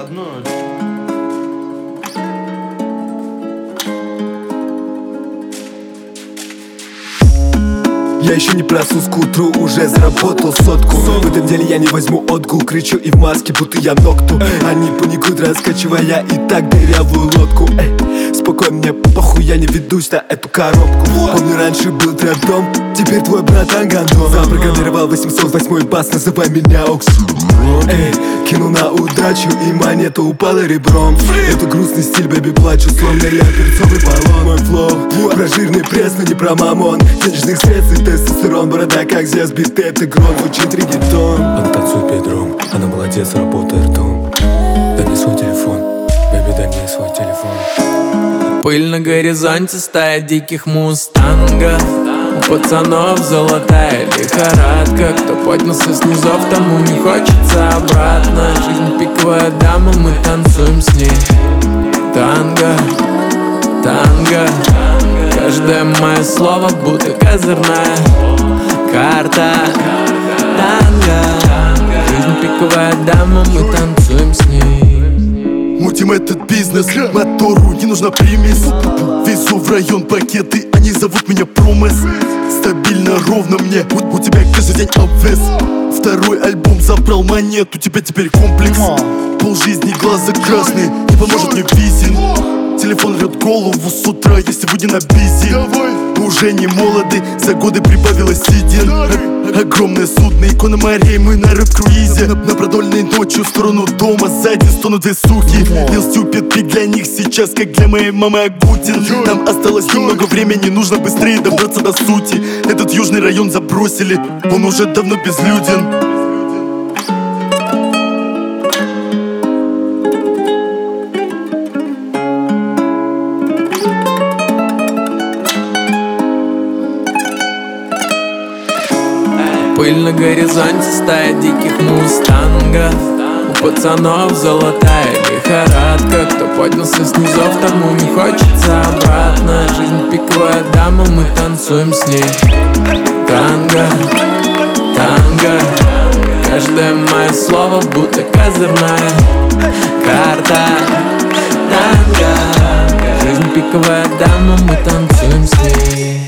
Погнали. Я еще не проснулся к утру, уже заработал сотку. В этом деле я не возьму отгул, кричу и в маске, будто я Нокту. Они паникуют, раскачивая и так дырявую лодку. Спокойно, мне похуй, я не ведусь на эту коробку. Помню, раньше был трэп-дом, теперь твой братан гандон. Запрограммировал 808 бас, называй меня Оксидрон. Кинул на удачу и монета упала ребром. Это грустный стиль, бэби, плачу, словно я перцовый баллон. Мой флоу, про жирный пресс, но не про мамон. Денежных средств и тестостерон, борода как зяз, бит, это гром, звучит реггетон. Она танцует бедром, она молодец, работает ртом. Дай мне свой телефон, бэби, дай мне свой телефон. Пыль на горизонте, стая диких мустангов. У пацанов золотая лихорадка. Кто поднялся с низов, тому не хочется обратно. Жизнь пиковая дама, мы танцуем с ней. Танго, танго. Каждое мое слово будто козырная карта. Танго, жизнь пиковая дама, мы танцуем с ней. Мутим этот бизнес, мотору не нужна примесь. Везу в район пакеты, они зовут меня Промес. Стабильно, ровно мне, у тебя каждый день обвес. Второй альбом забрал монет, у тебя теперь комплекс. Полжизни, глаза красные, не поможет мне визин. Телефон рвет голову с утра, я сегодня на бизи. Мы уже не молоды, за годы прибавилось седин. Огромное судно, икона морей, мы на рэп-круизе. На продольной ночью в сторону дома, сзади стонут две суки. Лил Стюпид пик для них сейчас, как для моей мамы Агутин. Нам осталось немного времени, нужно быстрее добраться до сути. Этот южный район забросили, он уже давно безлюден. Пыль на горизонте, стая диких мустангов. У пацанов золотая лихорадка. Кто поднялся с низов, тому не хочется обратно. Жизнь пиковая дама, мы танцуем с ней. Танго, танго. Каждое мое слово будто козырная карта. Танго, жизнь пиковая дама, мы танцуем с ней.